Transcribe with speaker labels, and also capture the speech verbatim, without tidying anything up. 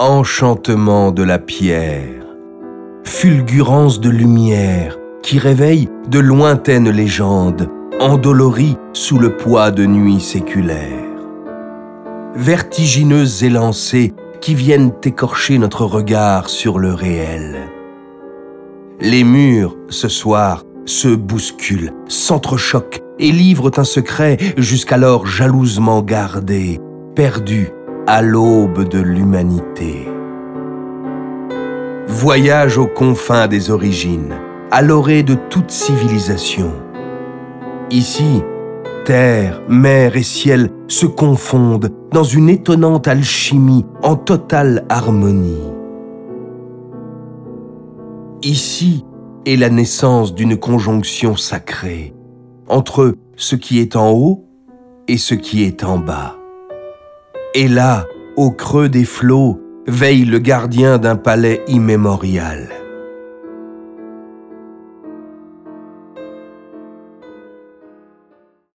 Speaker 1: enchantement de la pierre, fulgurance de lumière qui réveille de lointaines légendes, endolories sous le poids de nuits séculaires. Vertigineuses élancées qui viennent écorcher notre regard sur le réel. Les murs, ce soir, se bousculent, s'entrechoquent et livrent un secret jusqu'alors jalousement gardé, perdu à l'aube de l'humanité. Voyage aux confins des origines, à l'orée de toute civilisation. Ici, terre, mer et ciel se confondent dans une étonnante alchimie en totale harmonie. Ici est la naissance d'une conjonction sacrée entre ce qui est en haut et ce qui est en bas. Et là, au creux des flots, veille le gardien d'un palais immémorial.